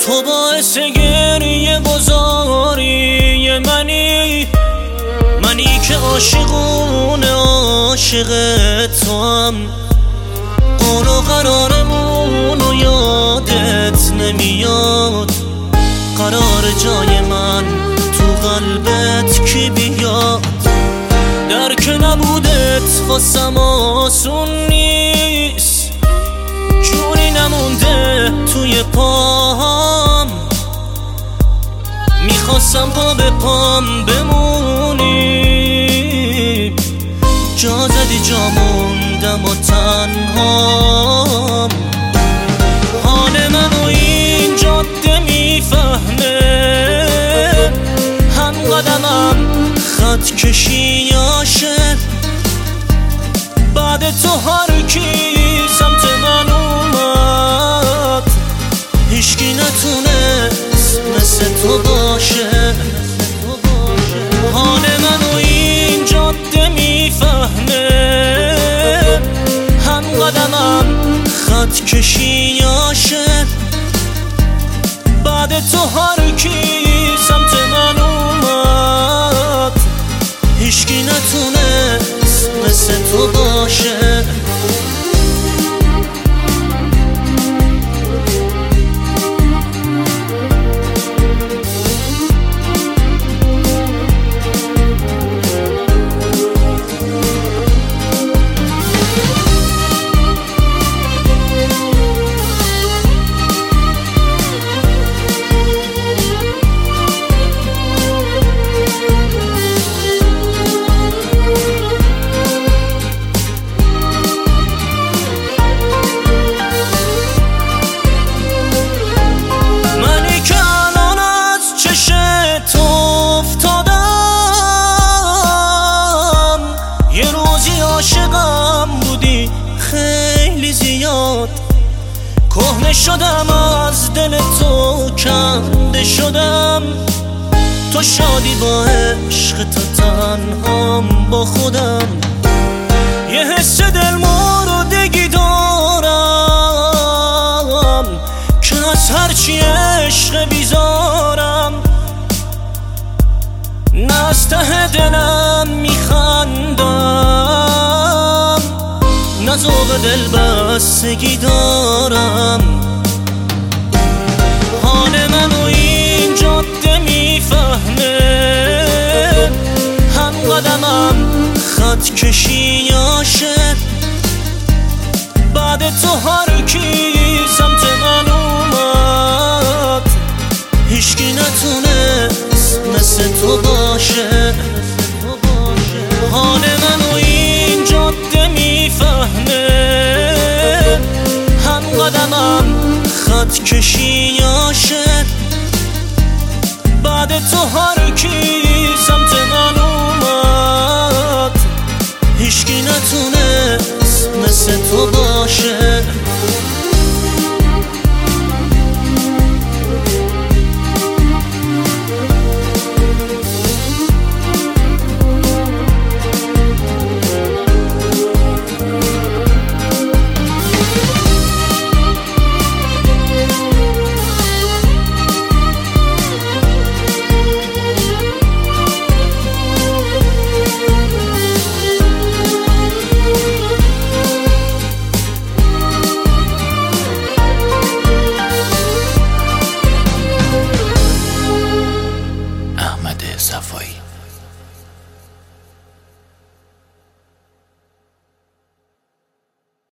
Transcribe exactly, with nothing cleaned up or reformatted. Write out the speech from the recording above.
تو باعث گریه گذاری منی، منی که عاشقونه عاشق توام. قول و قرارمونو یادت نمیاد، قرار جای من تو قلبت کی بیاد؟ درک نبودت واسم آسون نیست، جونی نمونده توی پام. میخواستم پا به پام بمونی، جا زدی جا موندم و تنهام. حال منو این جاده میفهمه، هم قدمم خط کشیاشه. بعد تو هر کی سمت من اومد، هیچکی نتونست مثل تو باشه. حال منو این جاده میفهمه، هم قدمم خط کشیاشه. بعد تو هر کی سمت من اومد، هیچکی نتونست مثل تو باشه. عاشقم بودی خیلی زیاد، کهنه شدم از دل تو، کنده شدم. تو شادی با عشق، تو تنهام با خودم. یه حس دل موردگی دارم که از هرچی عشق بیزارم. نه از ته دلم میخندم، نه ذوق دل بستگی دارم. حال منو این جاده میفهمه، هم قدمم خط کشیاشه. بعد تو هر کی سمت من اومد، هیچکی نتونست مثل تو باشه. حال منو این جاده میفهمه، هم قدمم خط کشیاشه. بعد تو هر کی سمت من اومد، هیچکی نتونست مثل تو باشه.